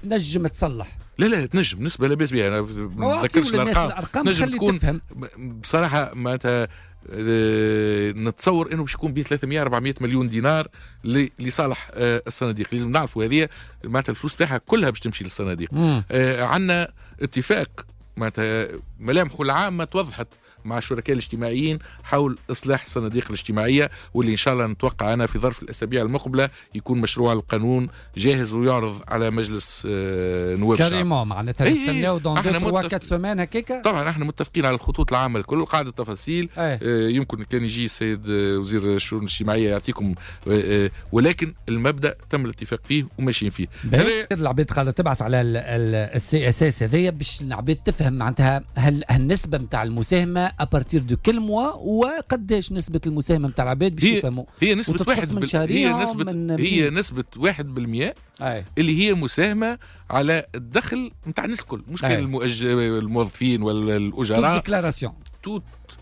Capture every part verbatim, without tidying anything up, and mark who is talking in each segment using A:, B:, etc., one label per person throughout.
A: نجم تصلح.
B: لا لا تنجم نسبة لا بأس بها. أنا ما نذكرش الأرقام نجم تكون تفهم. بصراحة معناتها أه نتصور انه باش يكون ب ثلاثمائة أربعمائة مليون دينار لصالح أه الصناديق. لازم نعرفوا هذه معناتها الفلوس تاعها كلها باش تمشي للصناديق. أه عندنا اتفاق معناتها ملامحه العامة توضحت مع الشركاء الاجتماعيين حول إصلاح الصناديق الاجتماعية، واللي إن شاء الله نتوقع أنا في ظرف الأسابيع المقبلة يكون مشروع القانون جاهز ويعرض على مجلس نواب الشعب.
A: كريمون معناتها نستناو دون دو تروا كات سومان هكاكا.
B: طبعا احنا متفقين على الخطوط العامة الكل، قاعدة التفاصيل آه يمكن كان يجي السيد وزير الشؤون الاجتماعية يعطيكم آه ولكن المبدأ تم الاتفاق فيه وماشيين فيه.
A: العباد قاعدة تبعث على السي اس اس هذايا باش العباد تفهم معناتها هل النسبة نتاع المساهمة ابارتير دو كل موا وقداش نسبة المساهمة نتاع العباد باش يفهموا.
B: هي نسبة واحد بال... هي نسبة من هي نسبة واحد بالمئة اللي هي مساهمة على الدخل نتاع الناس الكل، مش كان المؤج... الموظفين ولا الأجراء.
A: تو ديكلاراسيون
B: تو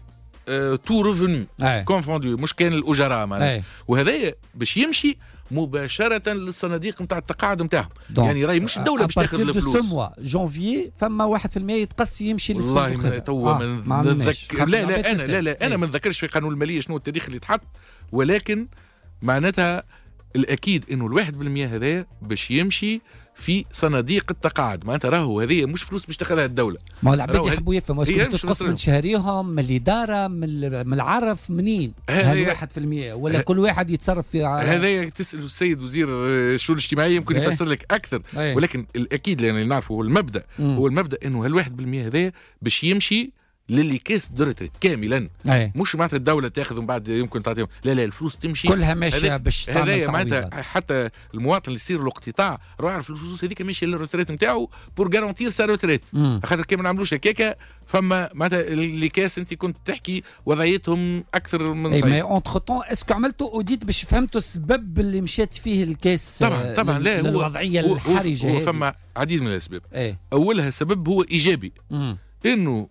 B: تو ريفوني كونفوندو، مش كان الأجراء معناها. وهذايا باش يمشي مباشرة للصناديق نتاع التقاعد نتاعهم. يعني راهي مش الدولة باش تاخذ الفلوس.
A: سموا جونفي فما واحد في المية يتقص يمشي للصندوق.
B: والله توا آه من نذكر لا لا أنا لا لا أنا ما نذكرش في قانون المالية شنو التاريخ اللي تحط، ولكن معناتها الأكيد إنه الواحد بالمية هذا باش يمشي في صناديق التقاعد. معناتها راهو هذه مش فلوس باش تاخذها الدولة.
A: ما العباد يحبوا يفهموا واش باش تقص من شهريهم من الإدارة من العرف منين هذا واحد في المية ولا كل واحد يتصرف في
B: هذا. تسأل السيد وزير الشؤون الاجتماعية يمكن ايه؟ يفسر لك أكثر ايه؟ ولكن الأكيد اللي نعرفه هو المبدأ مم. هو المبدأ إنه هالواحد بالمية هذا باش يمشي للي كاس درت كاملا أيه. مش معناتها الدوله تاخذ ومن بعد يمكن تعطيهم، لا لا الفلوس تمشي
A: كلها ماشيه باش
B: تعمل هذايا معناتها حتى المواطن اللي يصير له اقتطاع روح يعرف الفلوس هذيك ماشيه للروتريت نتاعو بور غارونتير سا روتريت. خاطر كي ما نعملوش هكاكا فما معناتها اللي كاس انت كنت تحكي وضعيتهم اكثر من صحيح.
A: مي اونتر طون اسكو عملتوا اوديت باش فهمتوا السبب اللي مشات فيه الكاس؟
B: طبعا طبعا لا هو
A: الوضعيه الحرجه
B: هو فما عديد من الاسباب.
A: ايه؟
B: اولها سبب هو ايجابي مم. انه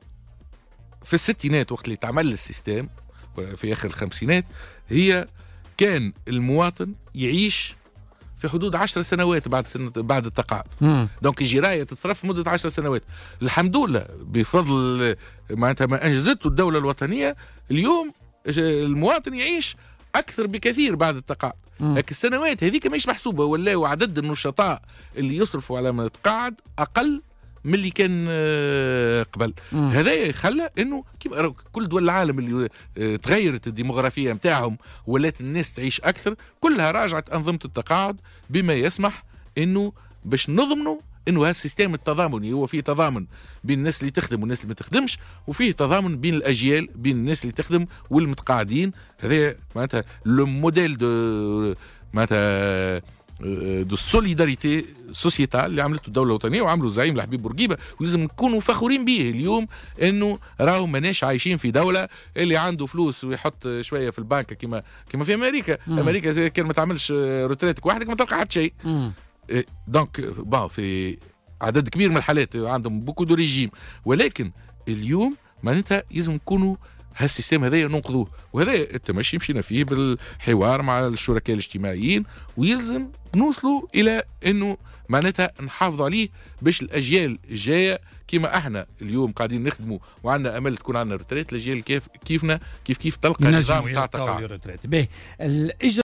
B: في الستينات وقت اللي تعمل السيستم في آخر الخمسينات هي كان المواطن يعيش في حدود عشر سنوات بعد سنة بعد التقاعد. دونك الجراية تتصرف مدة عشر سنوات. الحمد لله بفضل معناتها ما أنجزته الدولة الوطنية اليوم المواطن يعيش أكثر بكثير بعد التقاعد. لكن السنوات هذيك ماهيش محسوبة، ولا وعدد النشطاء اللي يصرفوا على ما يتقاعد أقل من اللي كان قبل. هذا خلى انه كل دول العالم اللي تغيرت الديموغرافيه نتاعهم ولات الناس تعيش اكثر كلها راجعت انظمه التقاعد بما يسمح انه باش نضمنوا انه هذا السيستم التضامني هو فيه تضامن بين الناس اللي تخدم والناس اللي ما تخدمش، وفيه تضامن بين الاجيال بين الناس اللي تخدم والمتقاعدين. هذا معناتها لو موديل دو معناتها دو سوليداريتي سوسيتال اللي عملته الدوله الوطنيه وعملوا الزعيم الحبيب بورقيبه، ولازم نكونوا فخورين به اليوم انه راهو ماناش عايشين في دوله اللي عنده فلوس ويحط شويه في البنك كما كما في امريكا. مم. امريكا زي كان ما تعملش روتريتك وحدك ما تلقى حتى شيء. دونك با في عدد كبير من الحالات عندهم بوكو دو ريجيم، ولكن اليوم معناتها لازم نكونوا هالسيستم هذا ننقذوه، وهذا التمشي مشينا فيه بالحوار مع الشركاء الاجتماعيين، ويلزم نوصلوا الى انه معناتها نحافظوا عليه باش الاجيال الجايه كيما احنا اليوم قاعدين نخدموا وعندنا امل تكون عندنا روتريت، الاجيال كيف كيفنا كيف كيف تلقى نظام تاع تقاعد.